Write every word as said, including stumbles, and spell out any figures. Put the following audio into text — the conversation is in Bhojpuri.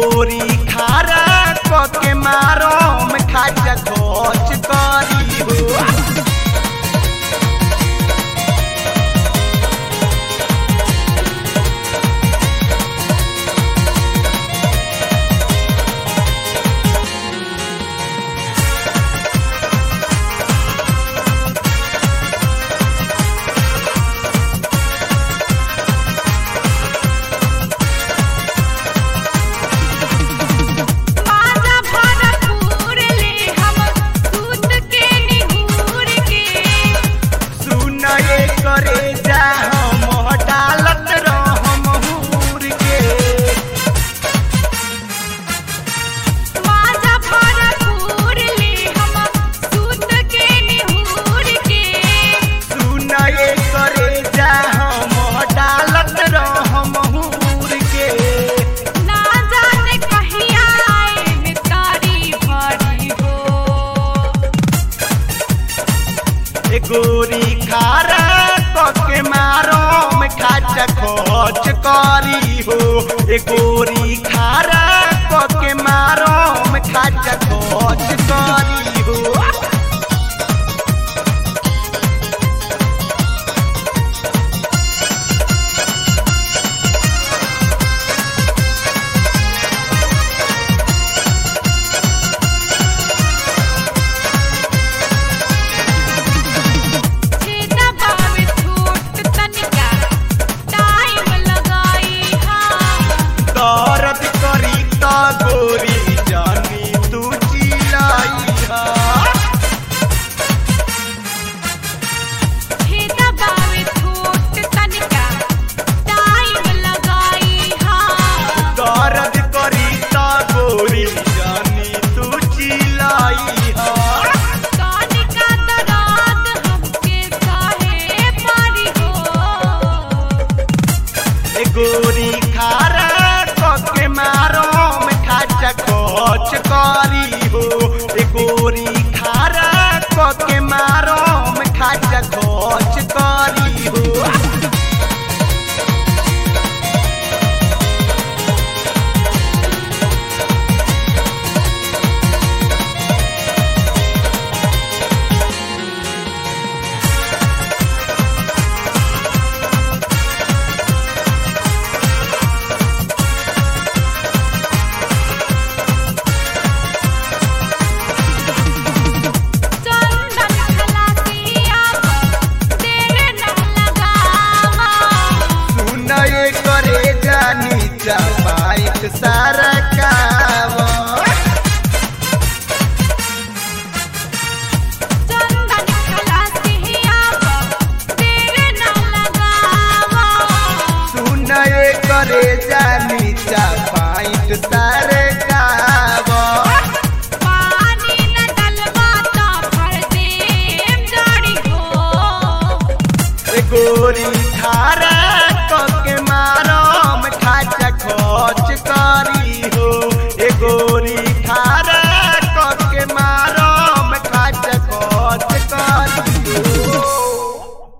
गोरी खारा के मारो में खाचा खोच करी हो। करे जा हम डालत रहम हूर के माजा भरपूर ले हम सूत के निहूर के सुनाए करे जा हम डालत रहम हूर के ना जाने कहिया आए तारी भरी हो। ए गोरी खारा के मारो में खाचा खोच करी हो। ए गोरी खारा के मारो में खाचा खोच करी हो। दर्द करी त गोरी जानी तू चिलाई हा। छेदा बावे छोट तनिका टाइम लगाई हा। दर्द करी त गोरी जानी तू चिलाई हा। तनिका दर्द हमके सहे पारी हो। ए गोरी खारा के मारो में खाचा खोच करी हो। ए गोरी खारा के मारो में खाचा खोच करी हो। करे जानी चपाइत सारा कावा चंदन खलासी आवा तेरे ना लगावा। सुनए करे जानी चपाइत सारे कावा पानी न डलवा ता भर देम जाड़ी हो। ए गोरी खारा के मारो में खाचा खोच करी हो। ए गोरी